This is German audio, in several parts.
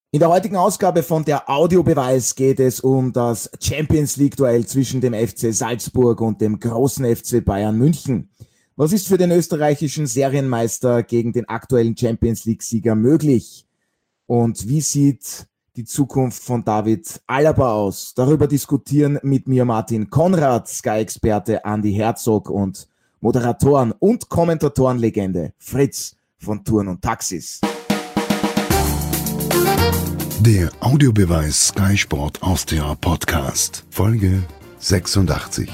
In der heutigen Ausgabe von der Audiobeweis geht es um das Champions-League-Duell zwischen dem FC Salzburg und dem großen FC Bayern München. Was ist für den österreichischen Serienmeister gegen den aktuellen Champions-League-Sieger möglich? Und wie sieht die Zukunft von David Alaba aus? Darüber diskutieren mit mir Martin Konrad, Sky-Experte Andi Herzog und Moderatoren und Kommentatorenlegende Fritz von Touren und Taxis. Der Audiobeweis Sky Sport Austria Podcast, Folge 86.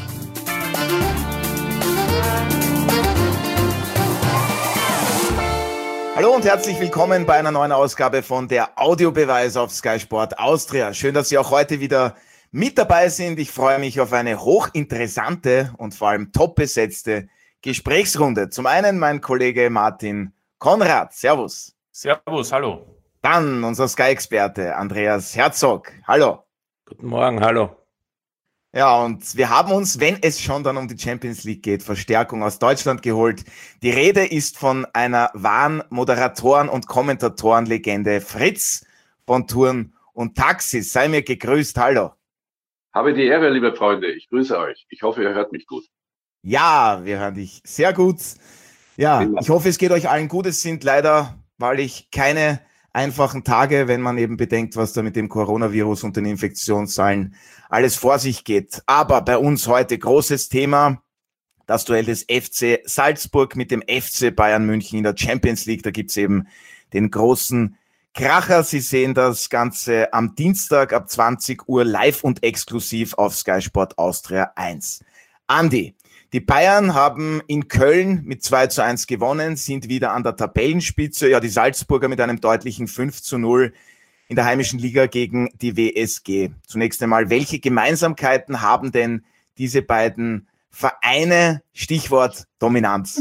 Hallo und herzlich willkommen bei einer neuen Ausgabe von der Audiobeweis auf Sky Sport Austria. Schön, dass Sie auch heute wieder mit dabei sind. Ich freue mich auf eine hochinteressante und vor allem top besetzte Gesprächsrunde. Zum einen mein Kollege Martin Konrad. Servus. Servus, hallo. Dann unser Sky-Experte Andreas Herzog. Hallo. Guten Morgen, hallo. Ja, und wir haben uns, wenn es schon dann um die Champions League geht, Verstärkung aus Deutschland geholt. Die Rede ist von einer wahren Moderatoren- und Kommentatorenlegende Fritz von Touren und Taxis. Sei mir gegrüßt, hallo. Habe die Ehre, liebe Freunde. Ich grüße euch. Ich hoffe, ihr hört mich gut. Ja, wir hören dich sehr gut. Ja, ich hoffe, es geht euch allen gut. Es sind leider, wahrlich keine einfachen Tage, wenn man eben bedenkt, was da mit dem Coronavirus und den Infektionszahlen alles vor sich geht. Aber bei uns heute großes Thema, das Duell des FC Salzburg mit dem FC Bayern München in der Champions League. Da gibt's eben den großen Kracher. Sie sehen das Ganze am Dienstag ab 20 Uhr live und exklusiv auf Sky Sport Austria 1. Andi, die Bayern haben in Köln mit 2:1 gewonnen, sind wieder an der Tabellenspitze. Ja, die Salzburger mit einem deutlichen 5:0 in der heimischen Liga gegen die WSG. Zunächst einmal, welche Gemeinsamkeiten haben denn diese beiden Vereine? Stichwort Dominanz.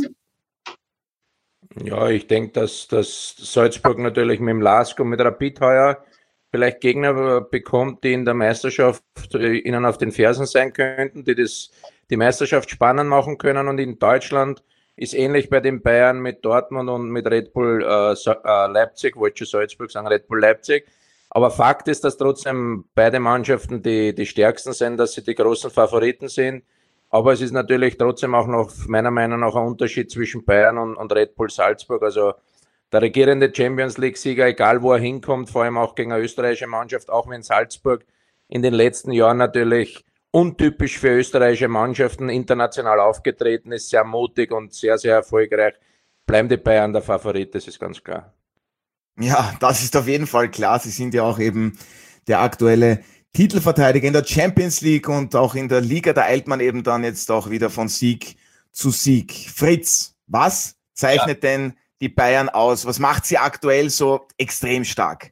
Ja, ich denke, dass Salzburg natürlich mit dem LASK und mit Rapid heuer vielleicht Gegner bekommt, die in der Meisterschaft ihnen auf den Fersen sein könnten, die die Meisterschaft spannend machen können. Und in Deutschland ist ähnlich bei den Bayern mit Dortmund und mit Red Bull Leipzig, wollte schon Salzburg sagen, Red Bull Leipzig. Aber Fakt ist, dass trotzdem beide Mannschaften die stärksten sind, dass sie die großen Favoriten sind. Aber es ist natürlich trotzdem auch noch meiner Meinung nach ein Unterschied zwischen Bayern und Red Bull Salzburg. Also der regierende Champions League-Sieger, egal wo er hinkommt, vor allem auch gegen eine österreichische Mannschaft, auch wenn Salzburg in den letzten Jahren natürlich untypisch für österreichische Mannschaften international aufgetreten ist, sehr mutig und sehr, sehr erfolgreich, bleiben die Bayern der Favorit, das ist ganz klar. Ja, das ist auf jeden Fall klar. Sie sind ja auch eben der aktuelle Titelverteidiger in der Champions League und auch in der Liga, da eilt man eben dann jetzt auch wieder von Sieg zu Sieg. Fritz, was zeichnet denn die Bayern aus? Was macht sie aktuell so extrem stark?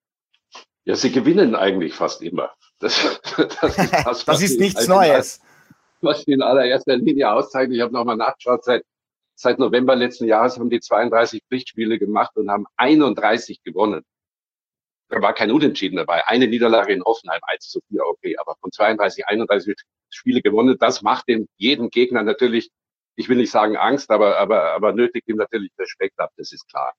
Ja, sie gewinnen eigentlich fast immer. Das ist, das ist nichts Neues. Was sie in allererster Linie auszeichnet. Ich habe nochmal nachgeschaut, seit November letzten Jahres haben die 32 Pflichtspiele gemacht und haben 31 gewonnen. Da war kein Unentschieden dabei. Eine Niederlage in Hoffenheim, 1:4, okay. Aber von 32, 31 Spiele gewonnen, das macht jedem Gegner natürlich, ich will nicht sagen Angst, aber nötigt ihm natürlich Respekt ab, das ist klar.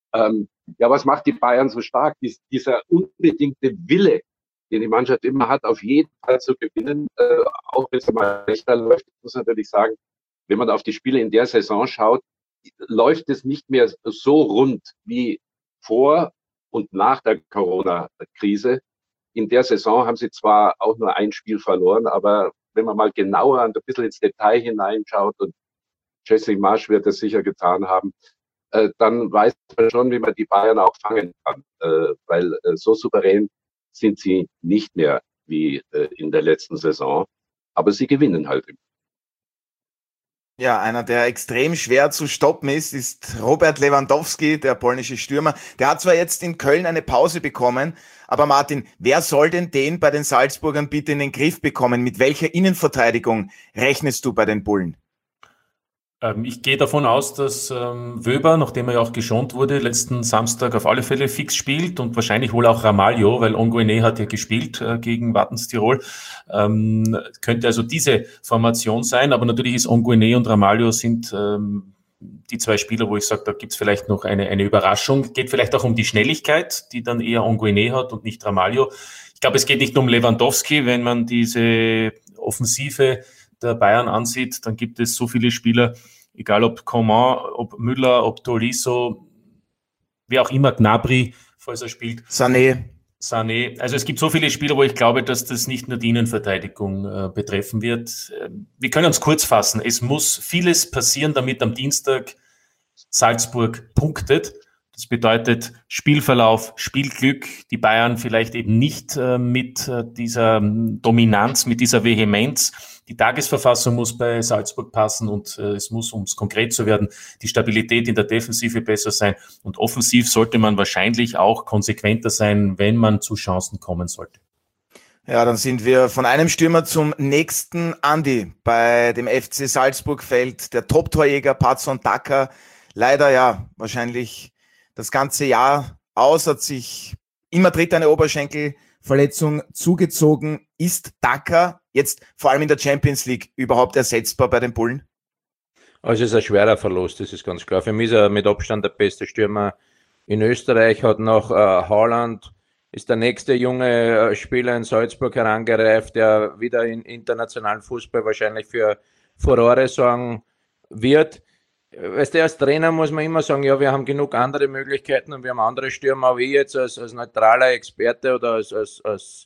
Ja, was macht die Bayern so stark? Dieser unbedingte Wille, den die Mannschaft immer hat, auf jeden Fall zu gewinnen, auch wenn es mal schlechter läuft. Ich muss natürlich sagen, wenn man auf die Spiele in der Saison schaut, läuft es nicht mehr so rund wie vor und nach der Corona-Krise. In der Saison haben sie zwar auch nur ein Spiel verloren, aber wenn man mal genauer und ein bisschen ins Detail hineinschaut, und Jesse Marsch wird das sicher getan haben, dann weiß man schon, wie man die Bayern auch fangen kann, weil so souverän sind sie nicht mehr wie in der letzten Saison, aber sie gewinnen halt immer. Ja, einer, der extrem schwer zu stoppen ist Robert Lewandowski, der polnische Stürmer. Der hat zwar jetzt in Köln eine Pause bekommen, aber Martin, wer soll denn den bei den Salzburgern bitte in den Griff bekommen? Mit welcher Innenverteidigung rechnest du bei den Bullen? Ich gehe davon aus, dass Wöber, nachdem er ja auch geschont wurde, letzten Samstag auf alle Fälle fix spielt und wahrscheinlich wohl auch Ramalho, weil Onguene hat ja gespielt gegen Wattens Tirol. Könnte also diese Formation sein, aber natürlich ist Onguene und Ramalho sind die zwei Spieler, wo ich sage, da gibt es vielleicht noch eine Überraschung. Geht vielleicht auch um die Schnelligkeit, die dann eher Onguené hat und nicht Ramalho. Ich glaube, es geht nicht nur um Lewandowski. Wenn man diese Offensive der Bayern ansieht, dann gibt es so viele Spieler, egal ob Coman, ob Müller, ob Tolisso, wer auch immer, Gnabry, falls er spielt. Sané. Also es gibt so viele Spieler, wo ich glaube, dass das nicht nur die Innenverteidigung betreffen wird. Wir können uns kurz fassen. Es muss vieles passieren, damit am Dienstag Salzburg punktet. Das bedeutet Spielverlauf, Spielglück, die Bayern vielleicht eben nicht mit dieser Dominanz, mit dieser Vehemenz. Die Tagesverfassung muss bei Salzburg passen und es muss, um es konkret zu werden, die Stabilität in der Defensive besser sein. Und offensiv sollte man wahrscheinlich auch konsequenter sein, wenn man zu Chancen kommen sollte. Ja, dann sind wir von einem Stürmer zum nächsten. Andi, bei dem FC Salzburg fällt der Top-Torjäger Patson Daka leider ja wahrscheinlich das ganze Jahr aus, hat sich in Madrid eine Oberschenkelverletzung zugezogen. Ist Daka jetzt vor allem in der Champions League überhaupt ersetzbar bei den Bullen? Also es ist ein schwerer Verlust, das ist ganz klar. Für mich ist er mit Abstand der beste Stürmer in Österreich, hat nach Haaland, ist der nächste junge Spieler in Salzburg herangereift, der wieder in internationalen Fußball wahrscheinlich für Furore sorgen wird. Weißt du, als Trainer muss man immer sagen, ja, wir haben genug andere Möglichkeiten und wir haben andere Stürmer, aber ich jetzt als neutraler Experte oder als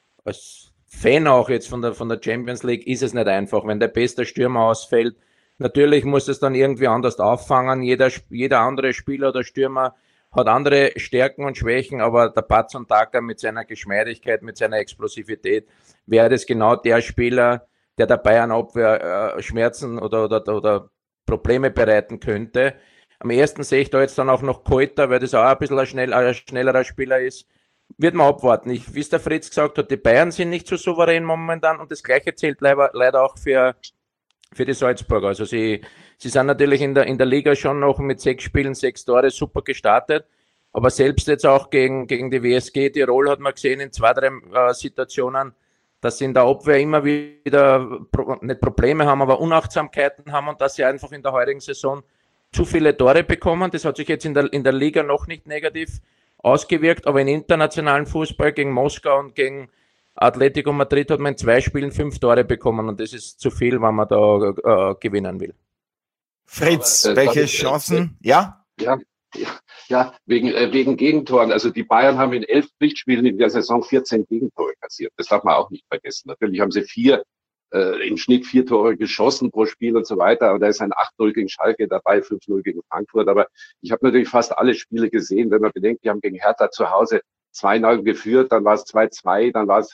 Fan auch jetzt von der Champions League ist es nicht einfach, wenn der beste Stürmer ausfällt. Natürlich muss es dann irgendwie anders auffangen. Jeder andere Spieler oder Stürmer hat andere Stärken und Schwächen, aber der Patson Daka mit seiner Geschmeidigkeit, mit seiner Explosivität wäre das genau der Spieler, der der Bayern-Abwehr Schmerzen oder Probleme bereiten könnte. Am ersten sehe ich da jetzt dann auch noch Koita, weil das auch ein bisschen ein schnellerer Spieler ist. Wird man abwarten. Wie es der Fritz gesagt hat, die Bayern sind nicht so souverän momentan und das Gleiche zählt leider auch für die Salzburger. Also sie sind natürlich in der Liga schon noch mit 6 Spielen, 6 Tore super gestartet, aber selbst jetzt auch gegen die WSG Tirol hat man gesehen in 2, 3 Situationen, dass sie in der Abwehr immer wieder nicht Probleme haben, aber Unachtsamkeiten haben und dass sie einfach in der heurigen Saison zu viele Tore bekommen. Das hat sich jetzt in der Liga noch nicht negativ ausgewirkt, aber im internationalen Fußball gegen Moskau und gegen Atletico Madrid hat man in 2 Spielen 5 Tore bekommen und das ist zu viel, wenn man da gewinnen will. Fritz, welche Chancen? Ja, wegen Gegentoren. Also die Bayern haben in 11 Pflichtspielen in der Saison 14 Gegentore kassiert. Das darf man auch nicht vergessen. Natürlich haben sie im Schnitt 4 Tore geschossen pro Spiel und so weiter. Aber da ist ein 8-0 gegen Schalke dabei, 5-0 gegen Frankfurt. Aber ich habe natürlich fast alle Spiele gesehen. Wenn man bedenkt, die haben gegen Hertha zu Hause 2-0 geführt, dann war es 2-2, dann war es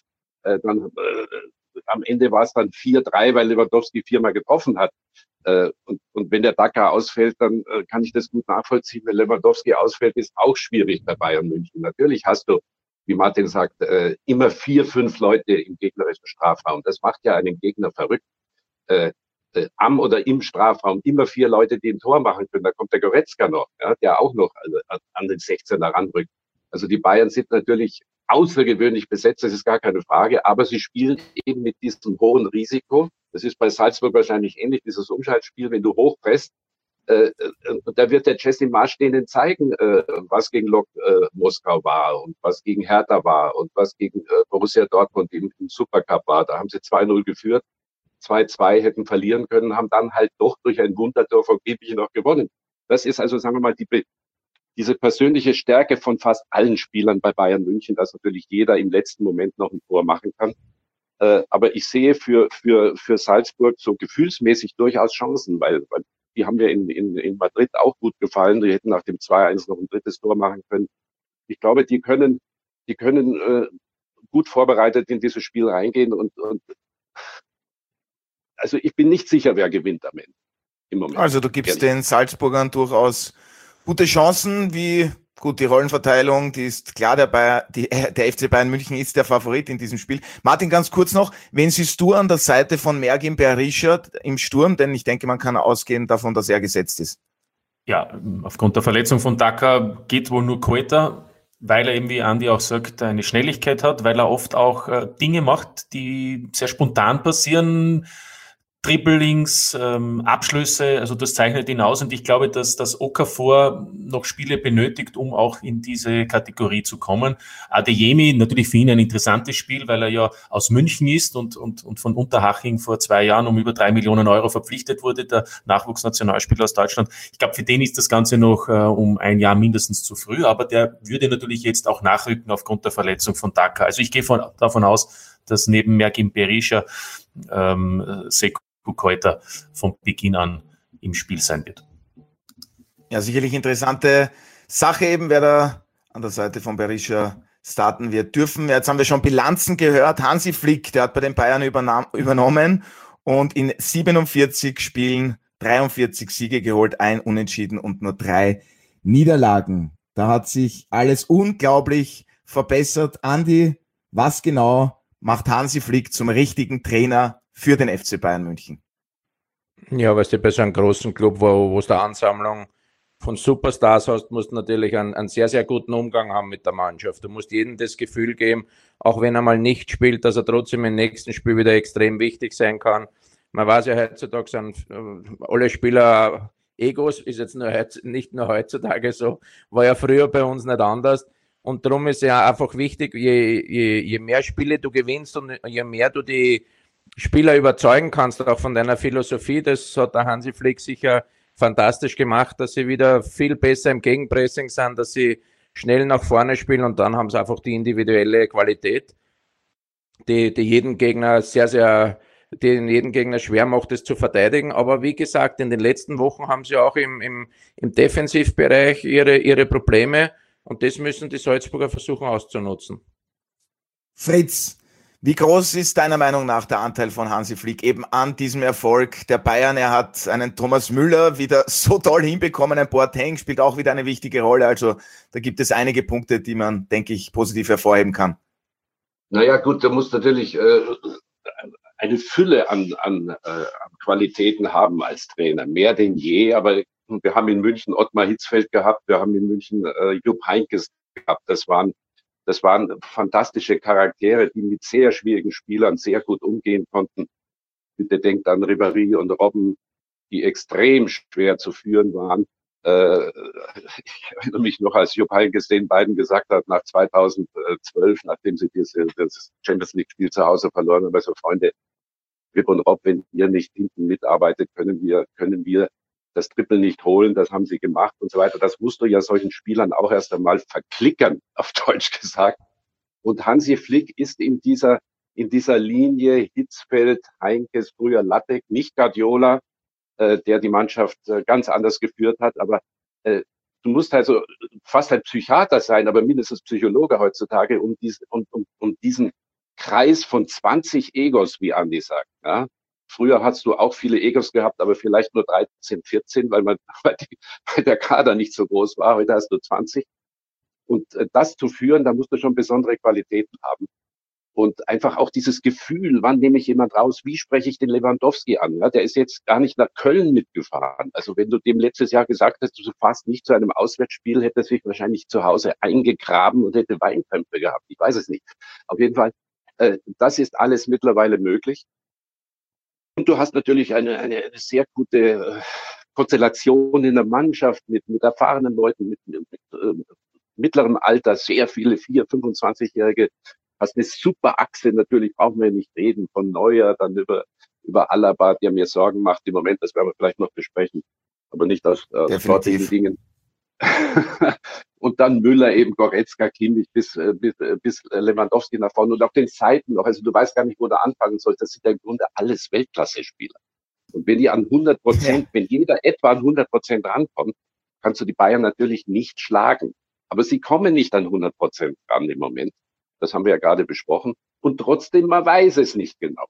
am Ende war es dann 4-3, weil Lewandowski 4-mal getroffen hat. Und wenn der Daka ausfällt, dann kann ich das gut nachvollziehen. Wenn Lewandowski ausfällt, ist auch schwierig bei Bayern München. Natürlich hast du, wie Martin sagt, immer 4, 5 Leute im gegnerischen Strafraum. Das macht ja einen Gegner verrückt. Am oder im Strafraum immer 4 Leute, die ein Tor machen können. Da kommt der Goretzka noch, ja, der auch noch an den 16er ranrückt. Also die Bayern sind natürlich außergewöhnlich besetzt, das ist gar keine Frage, aber sie spielen eben mit diesem hohen Risiko. Das ist bei Salzburg wahrscheinlich ähnlich, dieses Umschaltspiel, wenn du hochpresst, da wird der Jesse Marsch denen zeigen, was gegen Lok Moskau war und was gegen Hertha war und was gegen Borussia Dortmund im Supercup war. Da haben sie 2-0 geführt, 2-2 hätten verlieren können, haben dann halt doch durch ein Wundertor von Gebich noch gewonnen. Das ist also, sagen wir mal, diese persönliche Stärke von fast allen Spielern bei Bayern München, dass natürlich jeder im letzten Moment noch ein Tor machen kann. Aber ich sehe für Salzburg so gefühlsmäßig durchaus Chancen, weil die haben mir in Madrid auch gut gefallen. Die hätten nach dem 2-1 noch ein 3. Tor machen können. Ich glaube, die können gut vorbereitet in dieses Spiel reingehen und also ich bin nicht sicher, wer gewinnt am Ende im Moment. Also du gibst den Salzburgern durchaus gute Chancen, wie gut die Rollenverteilung, die ist klar, der FC Bayern München ist der Favorit in diesem Spiel. Martin, ganz kurz noch, wen siehst du an der Seite von Mergin Berisha im Sturm? Denn ich denke, man kann ausgehen davon, dass er gesetzt ist. Ja, aufgrund der Verletzung von Daka geht wohl nur Koita, weil er eben, wie Andi auch sagt, eine Schnelligkeit hat, weil er oft auch Dinge macht, die sehr spontan passieren. Dribblings, Abschlüsse, also das zeichnet ihn aus und ich glaube, dass das Okafor noch Spiele benötigt, um auch in diese Kategorie zu kommen. Adeyemi, natürlich für ihn ein interessantes Spiel, weil er ja aus München ist und von Unterhaching vor 2 Jahren um über 3 Millionen Euro verpflichtet wurde, der Nachwuchsnationalspieler aus Deutschland. Ich glaube, für den ist das Ganze noch um 1 Jahr mindestens zu früh, aber der würde natürlich jetzt auch nachrücken aufgrund der Verletzung von Daka. Also ich gehe davon aus, dass neben Mergim Berisha Sekou Koita von Beginn an im Spiel sein wird. Ja, sicherlich interessante Sache eben, wer da an der Seite von Berisha starten wird dürfen. Jetzt haben wir schon Bilanzen gehört. Hansi Flick, der hat bei den Bayern übernommen und in 47 Spielen 43 Siege geholt, 1 Unentschieden und nur 3 Niederlagen. Da hat sich alles unglaublich verbessert. Andi, was genau macht Hansi Flick zum richtigen Trainer für den FC Bayern München? Ja, weißt du, bei so einem großen Club, wo du eine Ansammlung von Superstars hast, musst du natürlich einen sehr, sehr guten Umgang haben mit der Mannschaft. Du musst jedem das Gefühl geben, auch wenn er mal nicht spielt, dass er trotzdem im nächsten Spiel wieder extrem wichtig sein kann. Man weiß ja heutzutage, sind alle Spieler Egos, ist jetzt nicht nur heutzutage so, war ja früher bei uns nicht anders. Und darum ist ja einfach wichtig, je mehr Spiele du gewinnst und je mehr du die Spieler überzeugen kannst, auch von deiner Philosophie, das hat der Hansi Flick sicher fantastisch gemacht, dass sie wieder viel besser im Gegenpressing sind, dass sie schnell nach vorne spielen und dann haben sie einfach die individuelle Qualität, die jeden Gegner jeden Gegner schwer macht, es zu verteidigen. Aber wie gesagt, in den letzten Wochen haben sie auch im Defensivbereich ihre Probleme und das müssen die Salzburger versuchen auszunutzen. Fritz, wie groß ist deiner Meinung nach der Anteil von Hansi Flick eben an diesem Erfolg der Bayern? Er hat einen Thomas Müller wieder so toll hinbekommen, ein Boateng spielt auch wieder eine wichtige Rolle. Also da gibt es einige Punkte, die man, denke ich, positiv hervorheben kann. Naja gut, da muss natürlich eine Fülle an Qualitäten haben als Trainer, mehr denn je. Aber wir haben in München Ottmar Hitzfeld gehabt, wir haben in München Jupp Heynckes gehabt. Das waren fantastische Charaktere, die mit sehr schwierigen Spielern sehr gut umgehen konnten. Bitte denkt an Ribéry und Robben, die extrem schwer zu führen waren. Ich erinnere mich noch, als Jupp Heynckes den beiden gesagt hat, nach 2012, nachdem sie das Champions League-Spiel zu Hause verloren haben, also Freunde, Rib und Rob, wenn ihr nicht hinten mitarbeitet, können wir das Triple nicht holen, das haben sie gemacht und so weiter. Das musst du ja solchen Spielern auch erst einmal verklickern, auf Deutsch gesagt. Und Hansi Flick ist in dieser Linie Hitzfeld, Heynckes, früher Lattek, nicht Guardiola, der die Mannschaft ganz anders geführt hat. Aber du musst also fast ein Psychiater sein, aber mindestens Psychologe heutzutage, um diesen Kreis von 20 Egos, wie Andi sagt, ja. Früher hast du auch viele Egos gehabt, aber vielleicht nur 13, 14, weil der Kader nicht so groß war. Heute hast du 20. Und das zu führen, da musst du schon besondere Qualitäten haben. Und einfach auch dieses Gefühl, wann nehme ich jemand raus, wie spreche ich den Lewandowski an? Ja, der ist jetzt gar nicht nach Köln mitgefahren. Also wenn du dem letztes Jahr gesagt hast, du fährst nicht zu einem Auswärtsspiel, hätte er sich wahrscheinlich zu Hause eingegraben und hätte Weinkrämpfe gehabt. Ich weiß es nicht. Auf jeden Fall, das ist alles mittlerweile möglich. Und du hast natürlich eine sehr gute Konstellation in der Mannschaft mit erfahrenen Leuten, mit mittlerem Alter, sehr viele 25-Jährige. Hast eine super Achse, natürlich brauchen wir nicht reden, von Neuer, dann über Alaba, der mir Sorgen macht im Moment, das werden wir vielleicht noch besprechen, aber nicht aus sportlichen Dingen. Und dann Müller, eben Goretzka, Kimmich bis Lewandowski nach vorne und auf den Seiten noch. Also du weißt gar nicht, wo du anfangen sollst. Das sind ja im Grunde alles Weltklasse-Spieler. Und wenn die an 100%, wenn jeder etwa an 100% rankommt, kannst du die Bayern natürlich nicht schlagen. Aber sie kommen nicht an 100% ran im Moment. Das haben wir ja gerade besprochen. Und trotzdem, man weiß es nicht genau.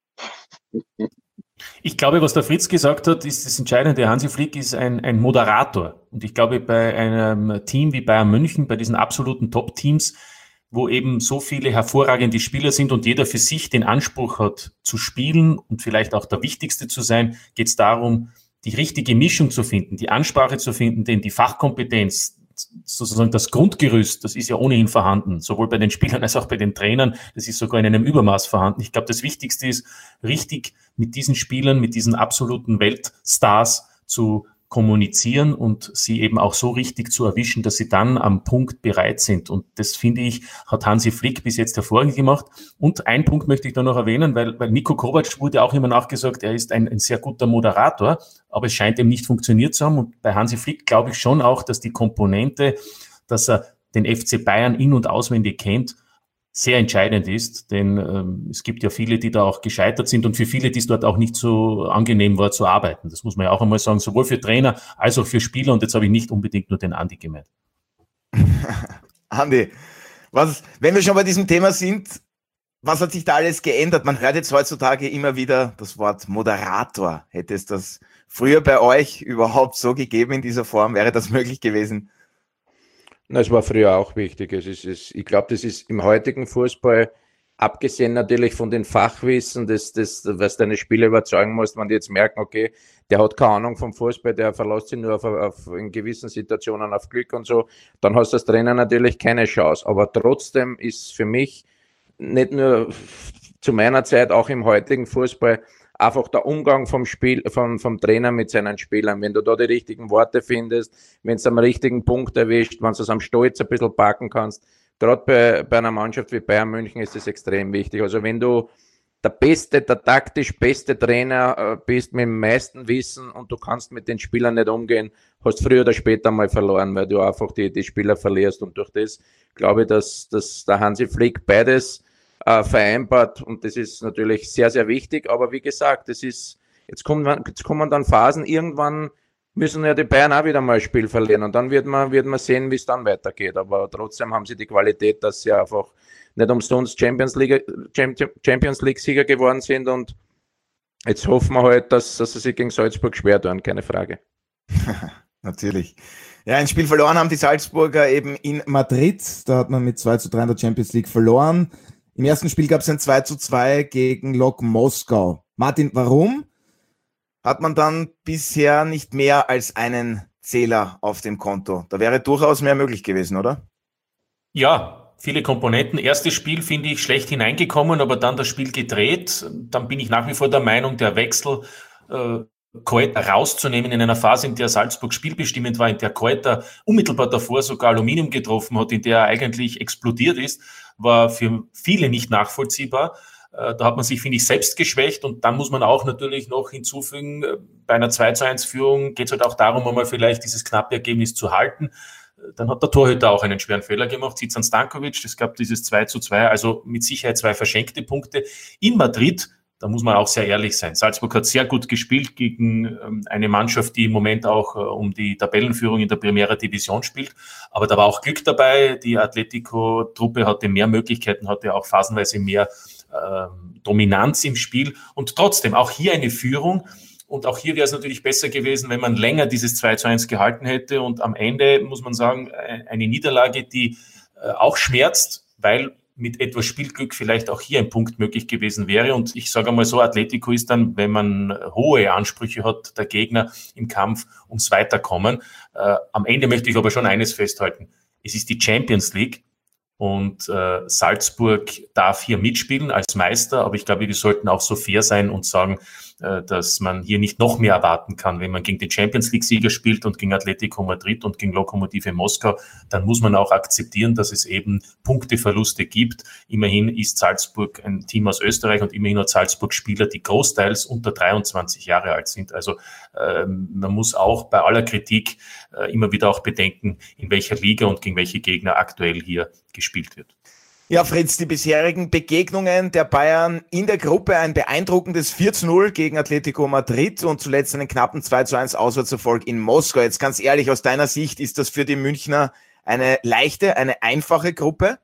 Ich glaube, was der Fritz gesagt hat, ist das Entscheidende. Hansi Flick ist ein Moderator. Und ich glaube, bei einem Team wie Bayern München, bei diesen absoluten Top-Teams, wo eben so viele hervorragende Spieler sind und jeder für sich den Anspruch hat, zu spielen und vielleicht auch der Wichtigste zu sein, geht es darum, die richtige Mischung zu finden, die Ansprache zu finden, denn die Fachkompetenz, sozusagen das Grundgerüst, das ist ja ohnehin vorhanden, sowohl bei den Spielern als auch bei den Trainern. Das ist sogar in einem Übermaß vorhanden. Ich glaube, das Wichtigste ist, richtig mit diesen Spielern, mit diesen absoluten Weltstars zu kommunizieren und sie eben auch so richtig zu erwischen, dass sie dann am Punkt bereit sind. Und das, finde ich, hat Hansi Flick bis jetzt hervorragend gemacht. Und einen Punkt möchte ich da noch erwähnen, weil Niko Kovac wurde auch immer nachgesagt, er ist ein sehr guter Moderator, aber es scheint ihm nicht funktioniert zu haben. Und bei Hansi Flick glaube ich schon auch, dass die Komponente, dass er den FC Bayern in- und auswendig kennt, sehr entscheidend ist, denn es gibt ja viele, die da auch gescheitert sind und für viele, die es dort auch nicht so angenehm war zu arbeiten. Das muss man ja auch einmal sagen, sowohl für Trainer als auch für Spieler, und jetzt habe ich nicht unbedingt nur den Andi gemeint. Andi, wenn wir schon bei diesem Thema sind, was hat sich da alles geändert? Man hört jetzt heutzutage immer wieder das Wort Moderator. Hätte es das früher bei euch überhaupt so gegeben in dieser Form? Wäre das möglich gewesen? Na, es war früher auch wichtig. Ich glaube, das ist im heutigen Fußball, abgesehen natürlich von den Fachwissen, was deine Spieler überzeugen musst, wenn die jetzt merken, okay, der hat keine Ahnung vom Fußball, der verlässt sich nur auf in gewissen Situationen auf Glück und so, dann hast du als Trainer natürlich keine Chance. Aber trotzdem ist für mich nicht nur zu meiner Zeit, auch im heutigen Fußball, einfach der Umgang vom Trainer mit seinen Spielern. Wenn du da die richtigen Worte findest, wenn es am richtigen Punkt erwischt, wenn du es am Stolz ein bisschen packen kannst. Gerade bei einer Mannschaft wie Bayern München ist das extrem wichtig. Also wenn du der taktisch beste Trainer bist mit dem meisten Wissen und du kannst mit den Spielern nicht umgehen, hast früher oder später mal verloren, weil du einfach die Spieler verlierst. Und durch das glaube ich, dass der Hansi Flick beides vereinbart, und das ist natürlich sehr, sehr wichtig, aber wie gesagt, jetzt kommen dann Phasen, irgendwann müssen ja die Bayern auch wieder mal ein Spiel verlieren und dann wird man sehen, wie es dann weitergeht, aber trotzdem haben sie die Qualität, dass sie einfach nicht umsonst Champions League-Sieger geworden sind, und jetzt hoffen wir halt, dass sie sich gegen Salzburg schwer tun, keine Frage. Natürlich. Ja, ein Spiel verloren haben die Salzburger eben in Madrid, da hat man mit 2:3 in der Champions League verloren. Im ersten Spiel gab es ein 2:2 gegen Lok Moskau. Martin, warum hat man dann bisher nicht mehr als einen Zähler auf dem Konto? Da wäre durchaus mehr möglich gewesen, oder? Ja, viele Komponenten. Erstes Spiel finde ich schlecht hineingekommen, aber dann das Spiel gedreht. Dann bin ich nach wie vor der Meinung, der Wechsel Koeta rauszunehmen in einer Phase, in der Salzburg spielbestimmend war, in der Koeta unmittelbar davor sogar Aluminium getroffen hat, in der er eigentlich explodiert ist, war für viele nicht nachvollziehbar. Da hat man sich, finde ich, selbst geschwächt, und dann muss man auch natürlich noch hinzufügen, bei einer 2:1-Führung geht es halt auch darum, einmal vielleicht dieses knappe Ergebnis zu halten. Dann hat der Torhüter auch einen schweren Fehler gemacht, Zizan Stankovic, es gab dieses 2:2, also mit Sicherheit 2 verschenkte Punkte. In Madrid, da muss man auch sehr ehrlich sein, Salzburg hat sehr gut gespielt gegen eine Mannschaft, die im Moment auch um die Tabellenführung in der Primera Division spielt, aber da war auch Glück dabei, die Atletico-Truppe hatte mehr Möglichkeiten, hatte auch phasenweise mehr Dominanz im Spiel, und trotzdem auch hier eine Führung. Und auch hier wäre es natürlich besser gewesen, wenn man länger dieses 2:1 gehalten hätte. Und am Ende muss man sagen, eine Niederlage, die auch schmerzt, weil mit etwas Spielglück vielleicht auch hier ein Punkt möglich gewesen wäre. Und ich sage einmal so, Atletico ist dann, wenn man hohe Ansprüche hat, der Gegner im Kampf ums Weiterkommen. Am Ende möchte ich aber schon eines festhalten. Es ist die Champions League. Und Salzburg darf hier mitspielen als Meister, aber ich glaube, wir sollten auch so fair sein und sagen, dass man hier nicht noch mehr erwarten kann. Wenn man gegen den Champions-League-Sieger spielt und gegen Atletico Madrid und gegen Lokomotive Moskau, dann muss man auch akzeptieren, dass es eben Punkteverluste gibt. Immerhin ist Salzburg ein Team aus Österreich und immerhin hat Salzburg Spieler, die großteils unter 23 Jahre alt sind. Also man muss auch bei aller Kritik immer wieder auch bedenken, in welcher Liga und gegen welche Gegner aktuell hier gespielt wird. Ja, Fritz, die bisherigen Begegnungen der Bayern in der Gruppe, ein beeindruckendes 4:0 gegen Atletico Madrid und zuletzt einen knappen 2:1 Auswärtserfolg in Moskau. Jetzt ganz ehrlich, aus deiner Sicht, ist das für die Münchner eine leichte, eine einfache Gruppe?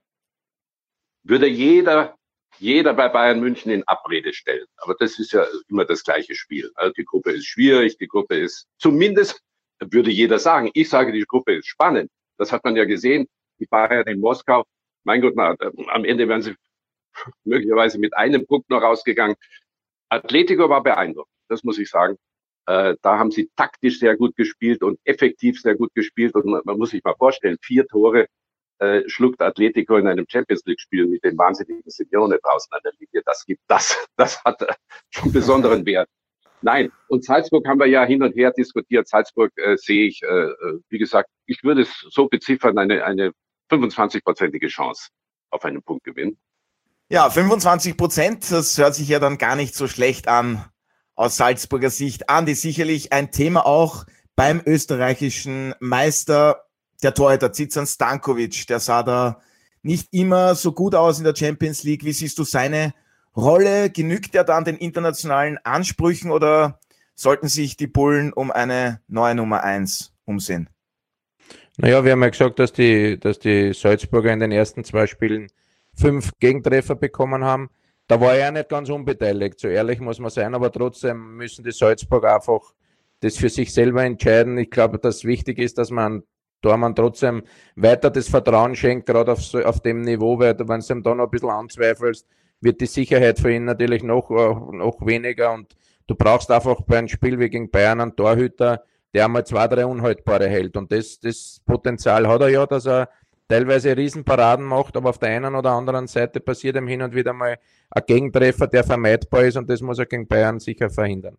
Würde jeder bei Bayern München in Abrede stellen. Aber das ist ja immer das gleiche Spiel. Also die Gruppe ist schwierig, die Gruppe ist, zumindest würde jeder sagen, ich sage, die Gruppe ist spannend. Das hat man ja gesehen, die Bayern in Moskau. Mein Gott, am Ende wären sie möglicherweise mit einem Punkt noch rausgegangen. Atletico war beeindruckend, das muss ich sagen. Da haben sie taktisch sehr gut gespielt und effektiv sehr gut gespielt. Und man muss sich mal vorstellen, 4 Tore schluckt Atletico in einem Champions-League-Spiel mit dem wahnsinnigen Simeone draußen an der Linie. Das hat schon besonderen Wert. Nein, und Salzburg haben wir ja hin und her diskutiert. Salzburg sehe ich, wie gesagt, ich würde es so beziffern, eine 25-prozentige Chance auf einen Punktgewinn. Ja, 25%, das hört sich ja dann gar nicht so schlecht an aus Salzburger Sicht. Andi, sicherlich ein Thema auch beim österreichischen Meister, der Torhüter Zizan Stankovic. Der sah da nicht immer so gut aus in der Champions League. Wie siehst du seine Rolle? Genügt er dann den internationalen Ansprüchen oder sollten sich die Bullen um eine neue Nummer 1 umsehen? Naja, wir haben ja gesagt, dass die Salzburger in den ersten 2 Spielen 5 Gegentreffer bekommen haben. Da war er nicht ganz unbeteiligt, so ehrlich muss man sein, aber trotzdem müssen die Salzburger einfach das für sich selber entscheiden. Ich glaube, dass wichtig ist, dass man Tormann trotzdem weiter das Vertrauen schenkt, gerade auf dem Niveau, weil wenn du ihm da noch ein bisschen anzweifelst, wird die Sicherheit für ihn natürlich noch weniger und du brauchst einfach bei einem Spiel wie gegen Bayern einen Torhüter, der einmal 2, 3 Unhaltbare hält und das Potenzial hat er ja, dass er teilweise Riesenparaden macht, aber auf der einen oder anderen Seite passiert ihm hin und wieder mal ein Gegentreffer, der vermeidbar ist und das muss er gegen Bayern sicher verhindern.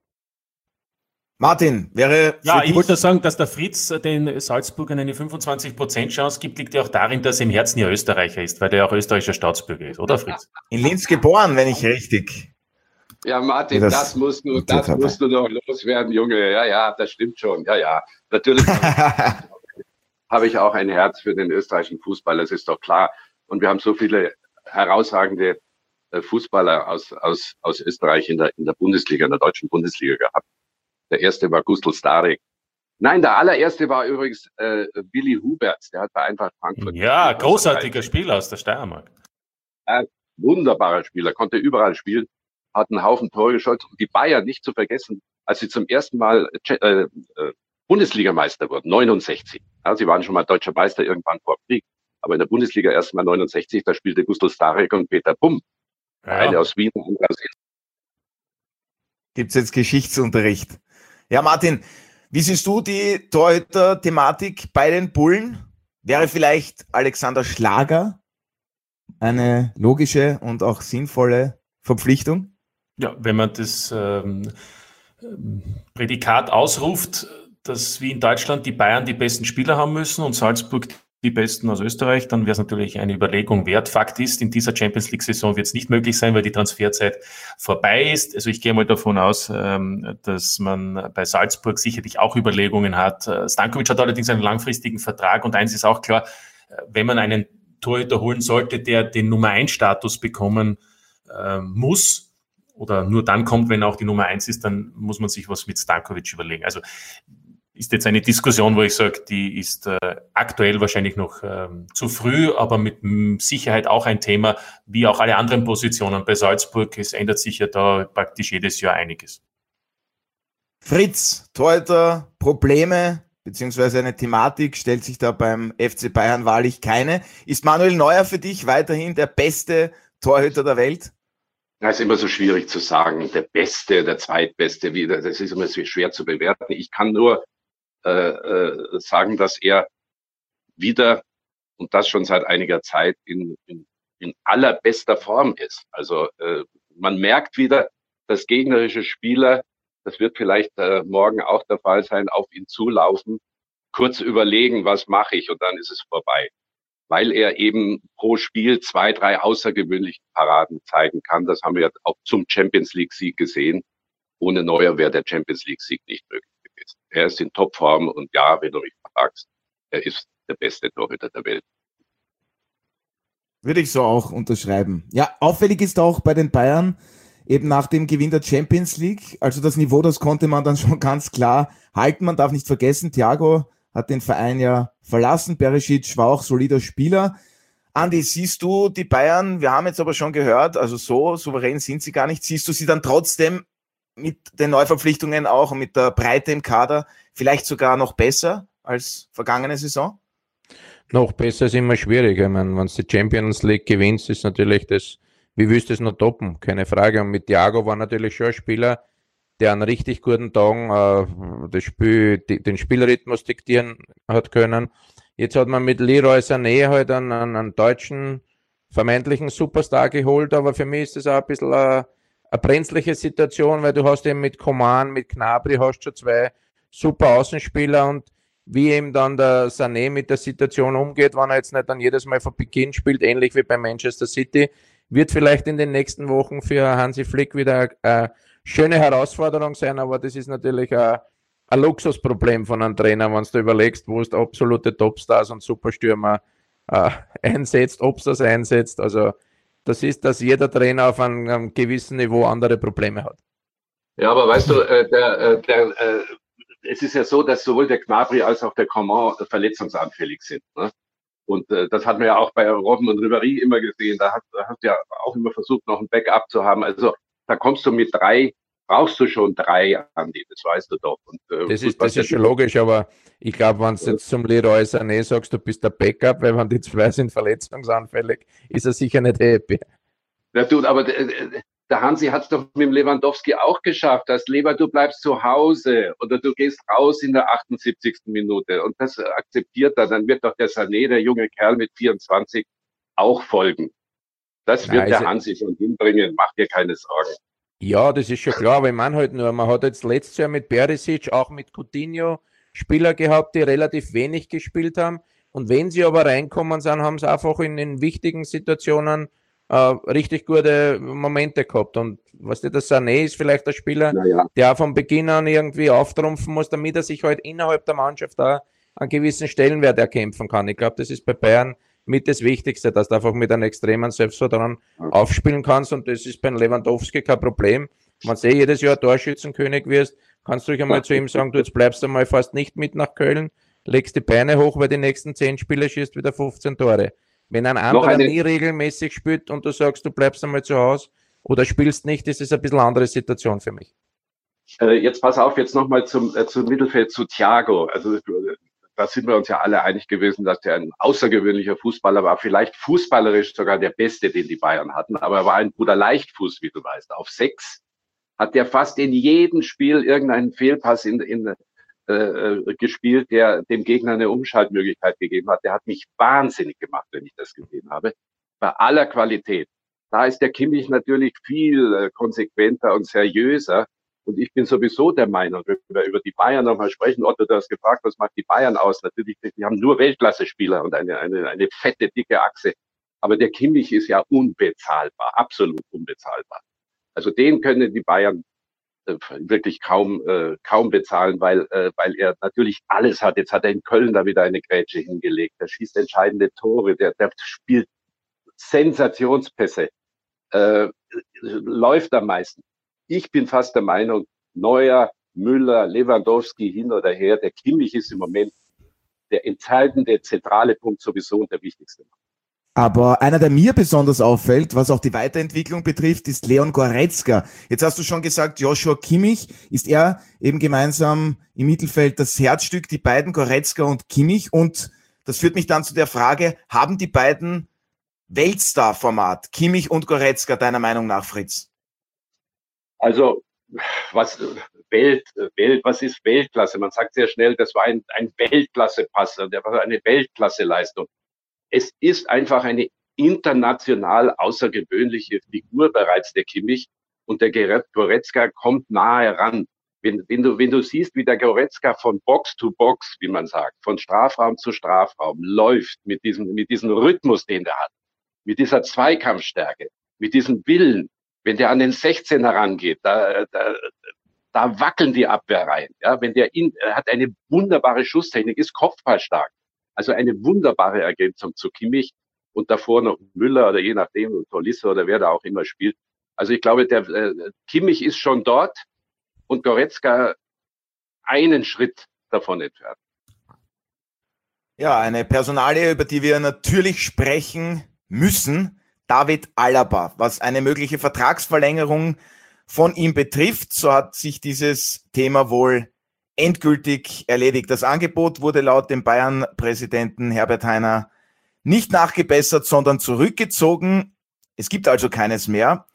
Martin, wäre... Ja, ich wollte sagen, dass der Fritz den Salzburgern eine 25% Chance gibt, liegt ja auch darin, dass er im Herzen ja Österreicher ist, weil der ja auch österreichischer Staatsbürger ist, oder Fritz? In Linz geboren, wenn ich richtig... Ja, Martin, das musst du noch loswerden, Junge. Ja, das stimmt schon. Ja, natürlich habe ich auch ein Herz für den österreichischen Fußball, das ist doch klar. Und wir haben so viele herausragende Fußballer aus Österreich in der Bundesliga, in der deutschen Bundesliga gehabt. Der erste war Gustl Starek. Nein, der allererste war übrigens Willi Huberts, der hat bei Eintracht Frankfurt. Ja, großartiger Spieler aus der Steiermark. Wunderbarer Spieler, konnte überall spielen, hat einen Haufen Tore geschossen. Und die Bayern, nicht zu vergessen, als sie zum ersten Mal Bundesligameister wurden, 69. Ja, sie waren schon mal deutscher Meister irgendwann vor Krieg. Aber in der Bundesliga erst mal 69, da spielte Gustl Starek und Peter Bumm. Ja. Eine aus Wien und andere aus Essen. Gibt's jetzt Geschichtsunterricht? Ja, Martin, wie siehst du die Torhüter-Thematik bei den Bullen? Wäre vielleicht Alexander Schlager eine logische und auch sinnvolle Verpflichtung? Ja, wenn man das Prädikat ausruft, dass wie in Deutschland die Bayern die besten Spieler haben müssen und Salzburg die besten aus Österreich, dann wäre es natürlich eine Überlegung wert. Fakt ist, in dieser Champions-League-Saison wird es nicht möglich sein, weil die Transferzeit vorbei ist. Also ich gehe mal davon aus, dass man bei Salzburg sicherlich auch Überlegungen hat. Stankovic hat allerdings einen langfristigen Vertrag und eins ist auch klar, wenn man einen Torhüter holen sollte, der den Nummer-1-Status bekommen muss oder nur dann kommt, wenn er auch die Nummer 1 ist, dann muss man sich was mit Stankovic überlegen. Also ist jetzt eine Diskussion, wo ich sage, die ist aktuell wahrscheinlich noch zu früh, aber mit Sicherheit auch ein Thema, wie auch alle anderen Positionen bei Salzburg. Es ändert sich ja da praktisch jedes Jahr einiges. Fritz, Torhüter, Probleme beziehungsweise eine Thematik stellt sich da beim FC Bayern wahrlich keine. Ist Manuel Neuer für dich weiterhin der beste Torhüter der Welt? Das ist immer so schwierig zu sagen, der Beste, der Zweitbeste, das ist immer so schwer zu bewerten. Ich kann nur sagen, dass er wieder, und das schon seit einiger Zeit, in allerbester Form ist. Also man merkt wieder, dass gegnerische Spieler, das wird vielleicht morgen auch der Fall sein, auf ihn zulaufen, kurz überlegen, was mache ich, und dann ist es vorbei. Weil er eben pro Spiel 2, 3 außergewöhnliche Paraden zeigen kann. Das haben wir auch zum Champions-League-Sieg gesehen. Ohne Neuer wäre der Champions-League-Sieg nicht möglich gewesen. Er ist in Topform und ja, wenn du mich fragst, er ist der beste Torhüter der Welt. Würde ich so auch unterschreiben. Ja, auffällig ist auch bei den Bayern eben nach dem Gewinn der Champions League, also das Niveau, das konnte man dann schon ganz klar halten. Man darf nicht vergessen, Thiago hat den Verein ja verlassen, Perisic war auch solider Spieler. Andi, siehst du die Bayern, wir haben jetzt aber schon gehört, also so souverän sind sie gar nicht, siehst du sie dann trotzdem mit den Neuverpflichtungen auch und mit der Breite im Kader vielleicht sogar noch besser als vergangene Saison? Noch besser ist immer schwierig. Ich meine, wenn du die Champions League gewinnst, ist natürlich das, wie willst du es noch toppen? Keine Frage. Und mit Thiago war natürlich schon ein Spieler, der an richtig guten Tagen den Spielrhythmus diktieren hat können. Jetzt hat man mit Leroy Sané halt einen deutschen vermeintlichen Superstar geholt, aber für mich ist das auch ein bisschen eine brenzliche Situation, weil du hast eben mit Coman, mit Gnabry hast schon zwei super Außenspieler und wie eben dann der Sané mit der Situation umgeht, wenn er jetzt nicht dann jedes Mal von Beginn spielt, ähnlich wie bei Manchester City, wird vielleicht in den nächsten Wochen für Hansi Flick wieder eine schöne Herausforderung sein, aber das ist natürlich ein Luxusproblem von einem Trainer, wenn du überlegst, wo es absolute Topstars und Superstürmer einsetzt, ob es das einsetzt. Also das ist, dass jeder Trainer auf einem gewissen Niveau andere Probleme hat. Ja, aber weißt du, es ist ja so, dass sowohl der Gnabry als auch der Coman verletzungsanfällig sind. Ne? Und das hat man ja auch bei Robben und Ribéry immer gesehen. Da hast du ja auch immer versucht, noch ein Backup zu haben. Also da kommst du mit 3, brauchst du schon 3, Andi, das weißt du doch. Und, das ist schon logisch, aber ich glaube, wenn du jetzt zum Leroy Sané sagst, du bist der Backup, weil wenn die 2 sind verletzungsanfällig, ist er sicher nicht happy. Ja, du, aber der Hansi hat es doch mit dem Lewandowski auch geschafft, dass du bleibst zu Hause oder du gehst raus in der 78. Minute und das akzeptiert er, dann wird doch der Sané, der junge Kerl mit 24, auch folgen. Das wird der Hansi schon hinbringen, mach dir keine Sorgen. Ja, das ist schon klar, aber ich meine halt nur, man hat jetzt letztes Jahr mit Perisic, auch mit Coutinho Spieler gehabt, die relativ wenig gespielt haben und wenn sie aber reinkommen sind, haben sie einfach in wichtigen Situationen richtig gute Momente gehabt. Und was der Sané ist vielleicht der Spieler, der auch von Beginn an irgendwie auftrumpfen muss, damit er sich halt innerhalb der Mannschaft da einen gewissen Stellenwert erkämpfen kann. Ich glaube, das ist bei Bayern mit das Wichtigste, dass du einfach mit einem extremen Selbstvertrauen aufspielen kannst und das ist beim Lewandowski kein Problem. Wenn du jedes Jahr Torschützenkönig wirst, kannst du dich einmal zu ihm sagen, du jetzt bleibst einmal fast nicht mit nach Köln, legst die Beine hoch, weil die nächsten 10 Spiele schießt wieder 15 Tore. Wenn ein anderer nie regelmäßig spielt und du sagst, du bleibst einmal zu Hause oder spielst nicht, ist es ein bisschen eine andere Situation für mich. Jetzt pass auf, jetzt nochmal zum Mittelfeld, zu Thiago. Also da sind wir uns ja alle einig gewesen, dass der ein außergewöhnlicher Fußballer war, vielleicht fußballerisch sogar der Beste, den die Bayern hatten, aber er war ein guter Leichtfuß, wie du weißt. Auf 6 hat der fast in jedem Spiel irgendeinen Fehlpass gespielt, der dem Gegner eine Umschaltmöglichkeit gegeben hat. Der hat mich wahnsinnig gemacht, wenn ich das gesehen habe. Bei aller Qualität. Da ist der Kimmich natürlich viel konsequenter und seriöser. Und ich bin sowieso der Meinung, wenn wir über die Bayern nochmal sprechen, Otto, du hast gefragt, was macht die Bayern aus? Natürlich, die haben nur Weltklasse-Spieler und eine fette, dicke Achse. Aber der Kimmich ist ja unbezahlbar, absolut unbezahlbar. Also den können die Bayern wirklich kaum bezahlen, weil er natürlich alles hat. Jetzt hat er in Köln da wieder eine Grätsche hingelegt. Der schießt entscheidende Tore, der spielt Sensationspässe, läuft am meisten. Ich bin fast der Meinung, Neuer, Müller, Lewandowski hin oder her, der Kimmich ist im Moment der entscheidende, zentrale Punkt sowieso und der wichtigste. Aber einer, der mir besonders auffällt, was auch die Weiterentwicklung betrifft, ist Leon Goretzka. Jetzt hast du schon gesagt, Joshua Kimmich, ist er eben gemeinsam im Mittelfeld das Herzstück, die beiden, Goretzka und Kimmich. Und das führt mich dann zu der Frage, haben die beiden Weltstar-Format, Kimmich und Goretzka, deiner Meinung nach, Fritz? Also, was ist Weltklasse? Man sagt sehr schnell, das war ein Weltklasse-Pass, der war eine Weltklasse-Leistung. Es ist einfach eine international außergewöhnliche Figur bereits, der Kimmich, und der Goretzka kommt nahe ran. Wenn du siehst, wie der Goretzka von Box to Box, wie man sagt, von Strafraum zu Strafraum läuft, mit diesem Rhythmus, den der hat, mit dieser Zweikampfstärke, mit diesem Willen, wenn der an den 16 herangeht, da wackeln die Abwehrreihen. Ja, er hat eine wunderbare Schusstechnik, ist kopfballstark. Also eine wunderbare Ergänzung zu Kimmich und davor noch Müller oder je nachdem, Tolisso oder wer da auch immer spielt. Also ich glaube, der Kimmich ist schon dort und Goretzka einen Schritt davon entfernt. Ja, eine Personalie, über die wir natürlich sprechen müssen, David Alaba. Was eine mögliche Vertragsverlängerung von ihm betrifft, so hat sich dieses Thema wohl endgültig erledigt. Das Angebot wurde laut dem Bayern-Präsidenten Herbert Hainer nicht nachgebessert, sondern zurückgezogen. Es gibt also keines mehr.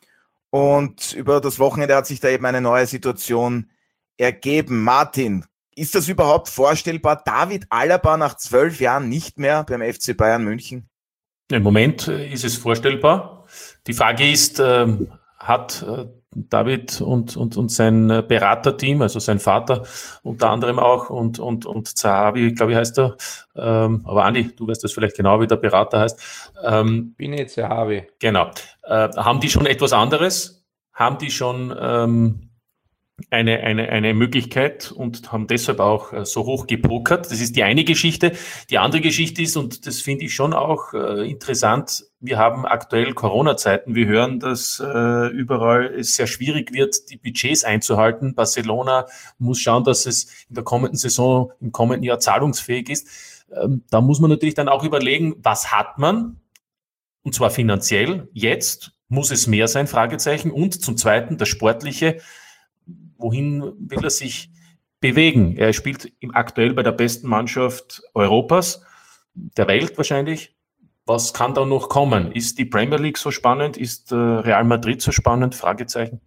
Und über das Wochenende hat sich da eben eine neue Situation ergeben. Martin, ist das überhaupt vorstellbar? David Alaba nach 12 Jahren nicht mehr beim FC Bayern München? Im Moment ist es vorstellbar. Die Frage ist, hat David und sein Beraterteam, also sein Vater unter anderem auch und Zahavi, glaube ich, heißt er. Aber Andi, du weißt das vielleicht genau, wie der Berater heißt. Bini Zahavi. Genau. Haben die schon etwas anderes? Haben die schon eine Möglichkeit und haben deshalb auch so hoch gepokert? Das ist die eine Geschichte. Die andere Geschichte ist, und das finde ich schon auch interessant, wir haben aktuell Corona-Zeiten. Wir hören, dass überall es sehr schwierig wird, die Budgets einzuhalten. Barcelona muss schauen, dass es in der kommenden Saison, im kommenden Jahr zahlungsfähig ist. Da muss man natürlich dann auch überlegen, was hat man? Und zwar finanziell. Jetzt muss es mehr sein, Fragezeichen. Und zum Zweiten das Sportliche. Wohin will er sich bewegen? Er spielt aktuell bei der besten Mannschaft Europas, der Welt wahrscheinlich. Was kann da noch kommen? Ist die Premier League so spannend? Ist Real Madrid so spannend? Fragezeichen.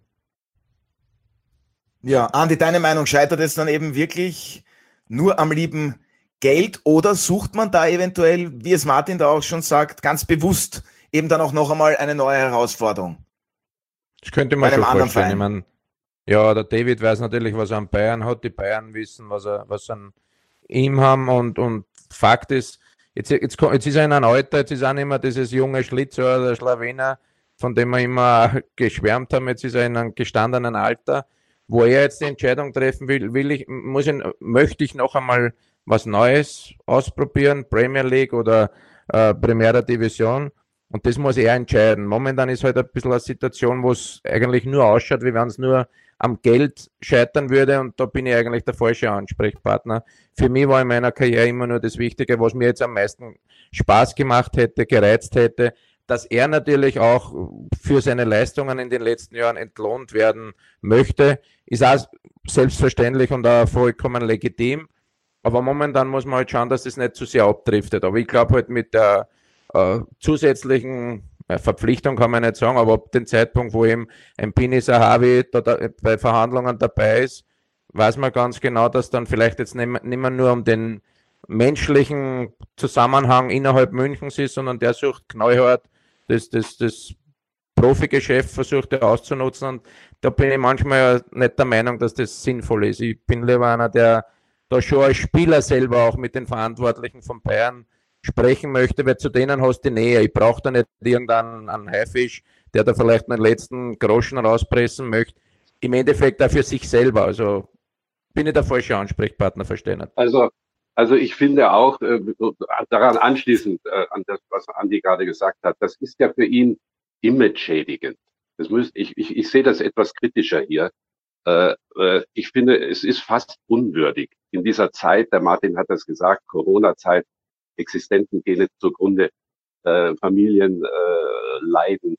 Ja, Andi, deine Meinung, scheitert es dann eben wirklich nur am lieben Geld oder sucht man da eventuell, wie es Martin da auch schon sagt, ganz bewusst eben dann auch noch einmal eine neue Herausforderung? Das könnte man schon vorstellen. Ich meine, ja, der David weiß natürlich, was er an Bayern hat. Die Bayern wissen, was sie an ihm haben. Und Fakt ist, jetzt ist er in einem Alter, jetzt ist auch nicht mehr dieses junge Schlitzohr, der Schlawener, von dem wir immer geschwärmt haben. Jetzt ist er in einem gestandenen Alter, wo er jetzt die Entscheidung treffen will, möchte ich noch einmal was Neues ausprobieren, Premier League oder Primera Division. Und das muss er entscheiden. Momentan ist halt ein bisschen eine Situation, wo es eigentlich nur ausschaut, wie wenn es nur am Geld scheitern würde, und da bin ich eigentlich der falsche Ansprechpartner. Für mich war in meiner Karriere immer nur das Wichtige, was mir jetzt am meisten Spaß gemacht hätte, gereizt hätte, dass er natürlich auch für seine Leistungen in den letzten Jahren entlohnt werden möchte, ist auch selbstverständlich und auch vollkommen legitim. Aber momentan muss man halt schauen, dass es nicht zu sehr abdriftet. Aber ich glaube halt mit der zusätzlichen Verpflichtung kann man nicht sagen, aber ab dem Zeitpunkt, wo eben ein Bini Zahavi bei Verhandlungen dabei ist, weiß man ganz genau, dass dann vielleicht jetzt nicht mehr nur um den menschlichen Zusammenhang innerhalb Münchens ist, sondern der sucht knallhart das Profigeschäft, versucht er auszunutzen, und da bin ich manchmal nicht der Meinung, dass das sinnvoll ist. Ich bin lieber einer, der da schon als Spieler selber auch mit den Verantwortlichen von Bayern sprechen möchte, weil zu denen hast du Nähe. Ich brauche da nicht irgendeinen Haifisch, der da vielleicht einen letzten Groschen rauspressen möchte. Im Endeffekt auch für sich selber. Also bin ich der falsche Ansprechpartner, verstehen. Also ich finde auch, daran anschließend an das, was Andi gerade gesagt hat, das ist ja für ihn image-schädigend. Ich sehe das etwas kritischer hier. Ich finde, es ist fast unwürdig in dieser Zeit, der Martin hat das gesagt, Corona-Zeit, Existenzen gehen jetzt zugrunde, Familien leiden.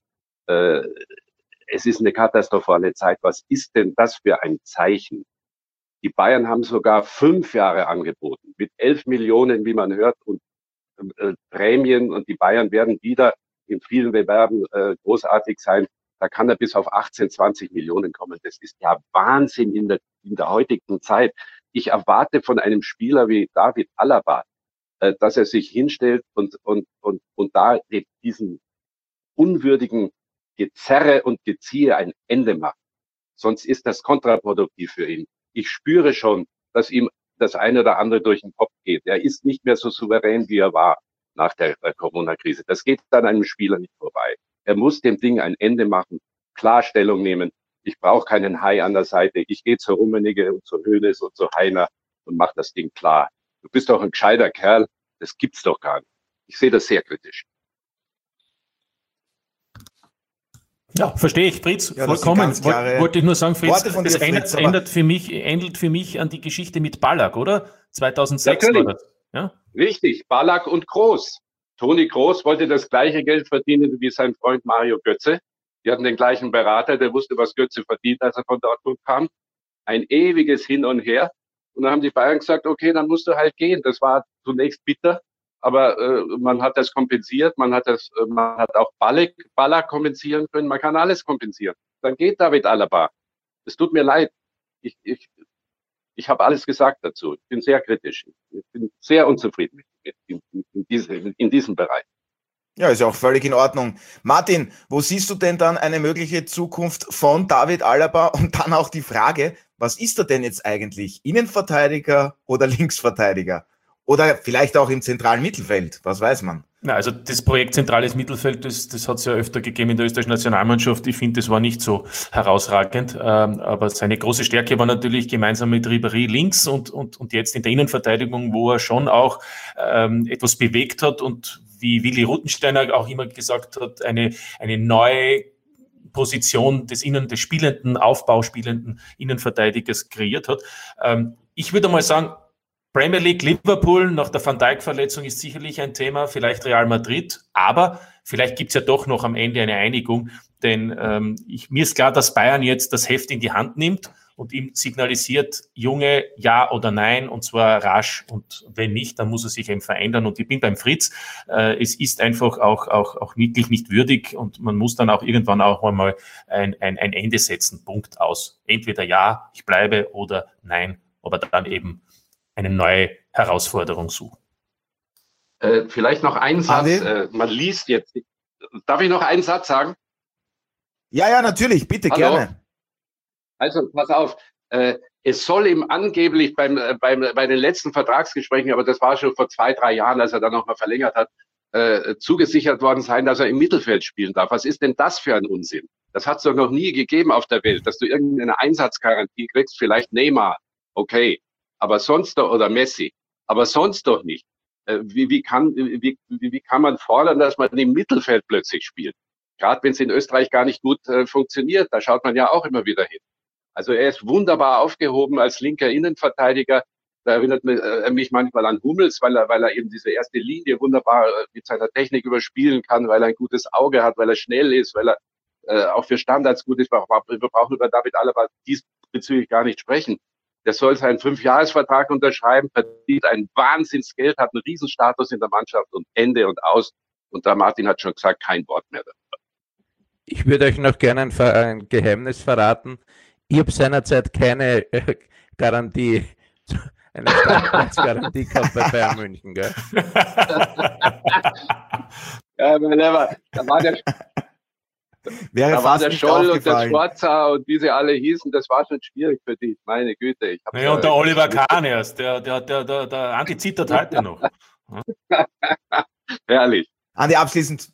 Es ist eine katastrophale Zeit. Was ist denn das für ein Zeichen? Die Bayern haben sogar 5 Jahre angeboten, mit 11 Millionen, wie man hört, und Prämien. Und die Bayern werden wieder in vielen Bewerben großartig sein. Da kann er bis auf 18, 20 Millionen kommen. Das ist ja Wahnsinn in der heutigen Zeit. Ich erwarte von einem Spieler wie David Alaba, dass er sich hinstellt und da diesen unwürdigen Gezerre und Geziehe ein Ende macht. Sonst ist das kontraproduktiv für ihn. Ich spüre schon, dass ihm das eine oder andere durch den Kopf geht. Er ist nicht mehr so souverän, wie er war nach der Corona-Krise. Das geht an einem Spieler nicht vorbei. Er muss dem Ding ein Ende machen, Klarstellung nehmen. Ich brauche keinen Hai an der Seite. Ich gehe zur Rummenigge und zur Hoeneß und zu Heiner und mache das Ding klar. Du bist doch ein gescheiter Kerl. Das gibt's doch gar nicht. Ich sehe das sehr kritisch. Ja, verstehe ich, Fritz, ja, vollkommen. Wollte ich nur sagen, Fritz, das ändert für mich an die Geschichte mit Ballack, oder? 2006 war das. Ja? Richtig, Ballack und Kroos. Toni Kroos wollte das gleiche Geld verdienen wie sein Freund Mario Götze. Die hatten den gleichen Berater, der wusste, was Götze verdient, als er von Dortmund kam. Ein ewiges Hin und Her. Und dann haben die Bayern gesagt, okay, dann musst du halt gehen. Das war zunächst bitter, aber man hat das kompensiert. Man hat auch Ballack kompensieren können. Man kann alles kompensieren. dann geht David Alaba. Es tut mir leid. Ich habe alles gesagt dazu. Ich bin sehr kritisch. Ich bin sehr unzufrieden in diesem Bereich. Ja, ist ja auch völlig in Ordnung. Martin, wo siehst du denn dann eine mögliche Zukunft von David Alaba? Und dann auch die Frage, was ist er denn jetzt eigentlich? Innenverteidiger oder Linksverteidiger? Oder vielleicht auch im zentralen Mittelfeld? Was weiß man? Na, also das Projekt zentrales Mittelfeld, das hat es ja öfter gegeben in der österreichischen Nationalmannschaft. Ich finde, das war nicht so herausragend. Aber seine große Stärke war natürlich gemeinsam mit Ribéry links und jetzt in der Innenverteidigung, wo er schon auch etwas bewegt hat und wie Willi Ruttensteiner auch immer gesagt hat, eine neue Position des spielenden, aufbauspielenden Innenverteidigers kreiert hat. Ich würde mal sagen, Premier League, Liverpool nach der Van Dijk-Verletzung ist sicherlich ein Thema, vielleicht Real Madrid, aber vielleicht gibt's ja doch noch am Ende eine Einigung, denn mir ist klar, dass Bayern jetzt das Heft in die Hand nimmt und ihm signalisiert, Junge, ja oder nein, und zwar rasch, und wenn nicht, dann muss er sich eben verändern. Und ich bin beim Fritz, es ist einfach auch wirklich nicht würdig und man muss dann auch irgendwann auch einmal ein Ende setzen, Punkt aus. Entweder ja, ich bleibe, oder nein, aber dann eben eine neue Herausforderung suchen. Vielleicht noch einen Satz, man liest jetzt, darf ich noch einen Satz sagen? Ja, natürlich, bitte, Hallo? Gerne. Also, pass auf, es soll ihm angeblich bei den letzten Vertragsgesprächen, aber das war schon vor 2-3 Jahren, als er dann nochmal verlängert hat, zugesichert worden sein, dass er im Mittelfeld spielen darf. Was ist denn das für ein Unsinn? Das hat es doch noch nie gegeben auf der Welt, dass du irgendeine Einsatzgarantie kriegst, vielleicht Neymar, okay, aber sonst doch, oder Messi, aber sonst doch nicht. Wie kann man fordern, dass man im Mittelfeld plötzlich spielt? Gerade wenn es in Österreich gar nicht gut funktioniert, da schaut man ja auch immer wieder hin. Also er ist wunderbar aufgehoben als linker Innenverteidiger. Da erinnert mich manchmal an Hummels, weil er eben diese erste Linie wunderbar mit seiner Technik überspielen kann, weil er ein gutes Auge hat, weil er schnell ist, weil er auch für Standards gut ist. Wir brauchen über David Alaba diesbezüglich gar nicht sprechen. Der soll seinen 5-Jahres-Vertrag unterschreiben, verdient ein Wahnsinnsgeld, hat einen Riesenstatus in der Mannschaft und Ende und aus. Und da Martin hat schon gesagt, kein Wort mehr darüber. Ich würde euch noch gerne ein Geheimnis verraten. Ich habe seinerzeit keine Garantie, eine Startplatzgarantie gehabt bei Bayern München. Gell? Ja, da war der Scholl und der Schwarzer und wie sie alle hießen, das war schon schwierig für dich, meine Güte. Ja, und der Oliver Kahn erst, der Andi zittert heute noch. Herrlich. Andi, abschließend,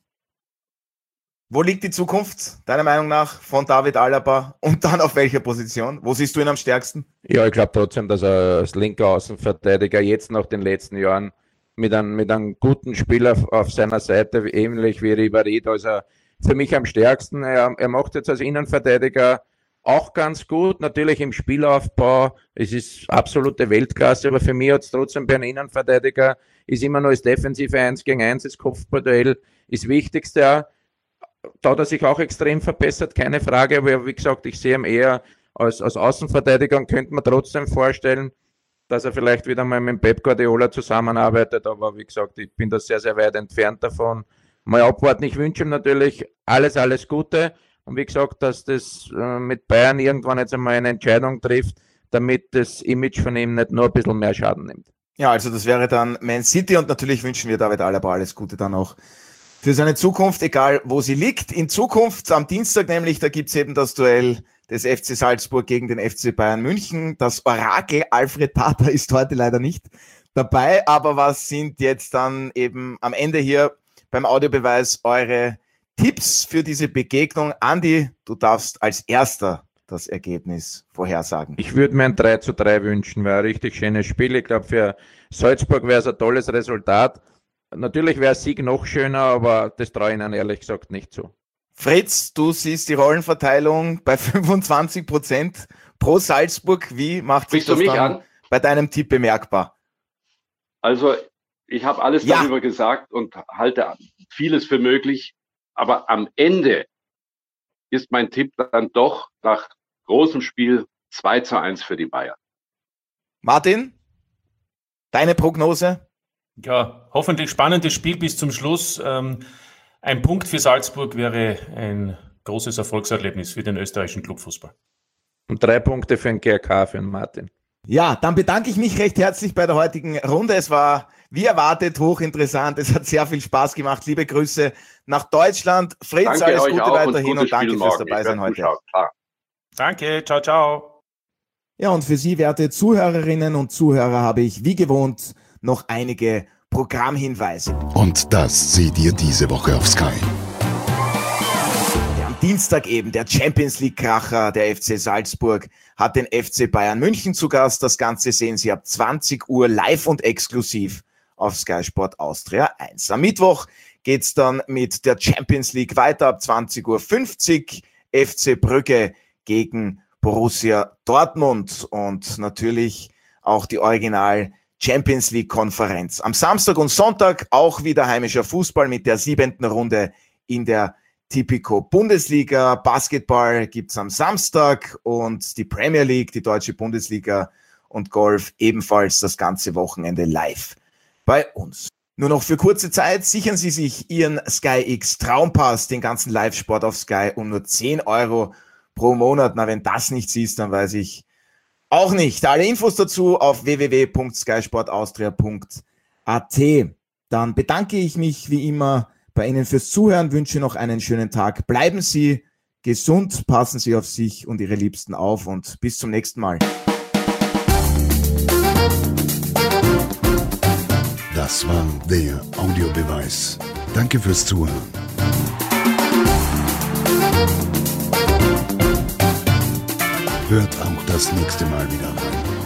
wo liegt die Zukunft, deiner Meinung nach, von David Alaba und dann auf welcher Position? Wo siehst du ihn am stärksten? Ja, ich glaube trotzdem, dass er als linker Außenverteidiger jetzt nach den letzten Jahren mit einem guten Spieler auf seiner Seite, ähnlich wie Ribéry, da ist er für mich am stärksten. Er macht jetzt als Innenverteidiger auch ganz gut, natürlich im Spielaufbau. Es ist absolute Weltklasse, aber für mich hat es trotzdem bei einem Innenverteidiger ist immer noch das defensive 1 gegen 1, das Kopfballduell ist das Wichtigste. Da hat er sich auch extrem verbessert, keine Frage, aber wie gesagt, ich sehe ihn eher als Außenverteidiger und könnte mir trotzdem vorstellen, dass er vielleicht wieder mal mit Pep Guardiola zusammenarbeitet, aber wie gesagt, ich bin da sehr, sehr weit entfernt davon. Mal abwarten, ich wünsche ihm natürlich alles Gute und wie gesagt, dass das mit Bayern irgendwann jetzt einmal eine Entscheidung trifft, damit das Image von ihm nicht nur ein bisschen mehr Schaden nimmt. Ja, also das wäre dann Man City und natürlich wünschen wir David Alaba alles Gute dann auch für seine Zukunft, egal wo sie liegt. In Zukunft am Dienstag nämlich, da gibt's eben das Duell des FC Salzburg gegen den FC Bayern München. Das Orakel Alfred Tata ist heute leider nicht dabei, aber was sind jetzt dann eben am Ende hier beim Audiobeweis eure Tipps für diese Begegnung? Andi, du darfst als Erster das Ergebnis vorhersagen. Ich würde mir ein 3:3 wünschen, wäre ein richtig schönes Spiel. Ich glaube, für Salzburg wäre es ein tolles Resultat. Natürlich wäre Sieg noch schöner, aber das traue ich Ihnen ehrlich gesagt nicht zu. Fritz, du siehst die Rollenverteilung bei 25% pro Salzburg. Wie macht sich das dann bei deinem Tipp bemerkbar? Also, ich habe alles darüber gesagt und halte vieles für möglich. Aber am Ende ist mein Tipp dann doch nach großem Spiel 2:1 für die Bayern. Martin, deine Prognose? Ja, hoffentlich spannendes Spiel bis zum Schluss. Ein Punkt für Salzburg wäre ein großes Erfolgserlebnis für den österreichischen Clubfußball. Und 3 Punkte für den GRK, für den Martin. Ja, dann bedanke ich mich recht herzlich bei der heutigen Runde. Es war, wie erwartet, hochinteressant. Es hat sehr viel Spaß gemacht. Liebe Grüße nach Deutschland. Fritz, danke, alles Gute weiterhin und danke fürs Dabeisein heute. Danke, ciao, ciao. Ja, und für Sie, werte Zuhörerinnen und Zuhörer, habe ich wie gewohnt noch einige Programmhinweise. Und das seht ihr diese Woche auf Sky. Am Dienstag eben der Champions League-Kracher, der FC Salzburg, hat den FC Bayern München zu Gast. Das Ganze sehen Sie ab 20 Uhr live und exklusiv auf Sky Sport Austria 1. Am Mittwoch geht's dann mit der Champions League weiter ab 20.50 Uhr. FC Brügge gegen Borussia Dortmund und natürlich auch die Original Champions League Konferenz. Am Samstag und Sonntag auch wieder heimischer Fußball mit der 7. Runde in der Tipico Bundesliga. Basketball gibt's am Samstag und die Premier League, die deutsche Bundesliga und Golf ebenfalls das ganze Wochenende live bei uns. Nur noch für kurze Zeit sichern Sie sich Ihren Sky X Traumpass, den ganzen Live-Sport auf Sky um nur 10 Euro pro Monat. Na, wenn das nichts ist, dann weiß ich auch nicht. Alle Infos dazu auf www.skysportaustria.at. Dann bedanke ich mich wie immer bei Ihnen fürs Zuhören, wünsche noch einen schönen Tag. Bleiben Sie gesund, passen Sie auf sich und Ihre Liebsten auf und bis zum nächsten Mal. Das war der Audiobeweis. Danke fürs Zuhören. Hört auch das nächste Mal wieder rein.